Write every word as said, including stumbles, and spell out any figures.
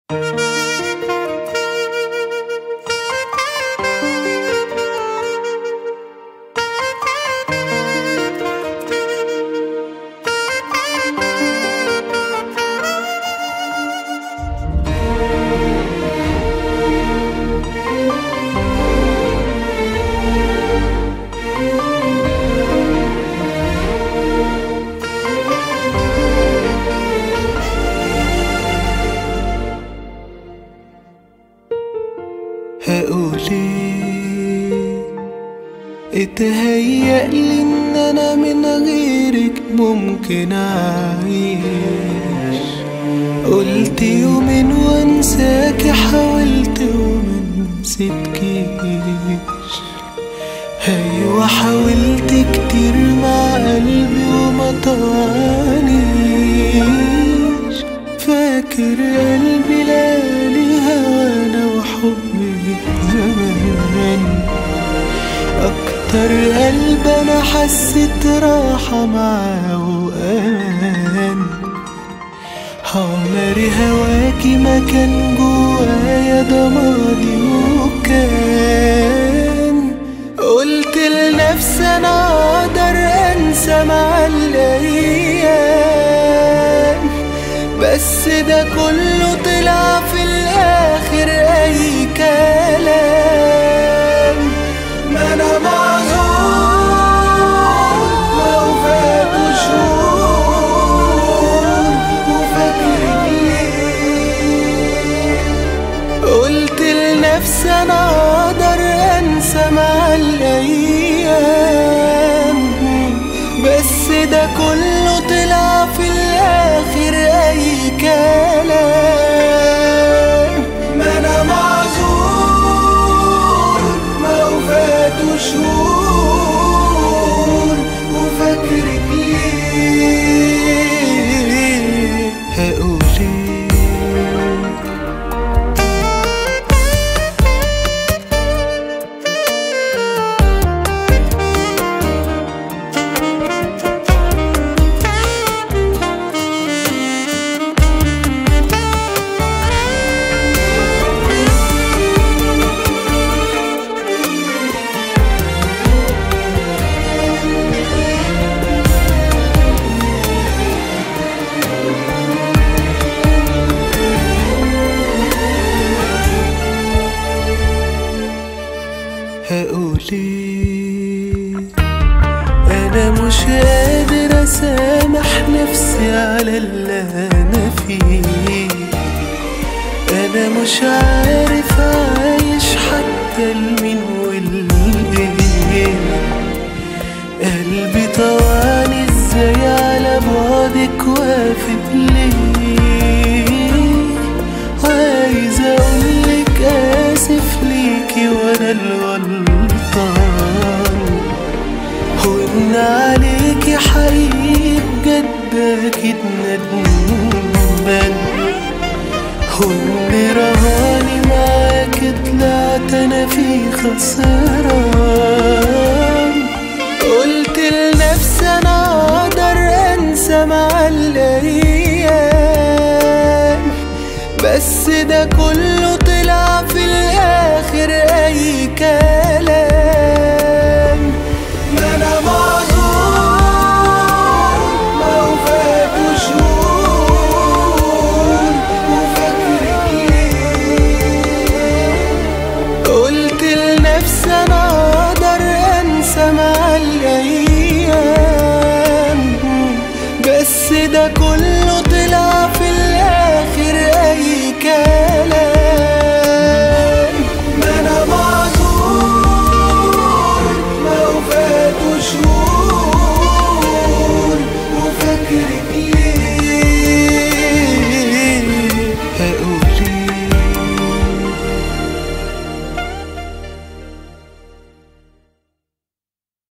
هقولك اتهيألي ان انا من غيرك ممكن اعيش. قلت يومين وانساكي، حاولت ومنسيتكيش. ايوه حاولت كتير مع قلبي وما طانيش. فاكر قلبي لالي هوانا وحبي زمان. اكتر قلب انا حسيت راحة معاه وامان. عمري هواكي ما كان جوايا، ده ماضي وكان. قلت لنفسي انا اقدر انسى مع الايام، بس ده كله طلع في الاخر اي كلام. ما انا معذور لو فاتوا شهور وفاكرك ليه. قلت لنفسي انا اقدر انسى مع الايام، بس ده كله طلع في الاخر اي كلام. ما انا معذور لو فاتوا شهور وفاكرك ليه. هقولك هقولك انا مش قادر اسامح نفسي على اللي انا فيه. انا مش عارف عايش حتى المين والليه. قلبي طوعني ازاي على بعدك وافد ليه. عايز اقولك اسف ليكي وانا الغلطان، وان عليكي حقيقي بجد اكيد ندمان. وان رهاني معاكي طلعت انا في خسران. قلت لنفسي انا اقدر انسى مع الايام، بس ده كله طلع في الاخر اي كلام. ما انا معذور لو فاتوا شهور وفاكرك ليه. قلت لنفسي انا اقدر انسى مع الايام، بس ده كله طلع في الاخر اي كلام.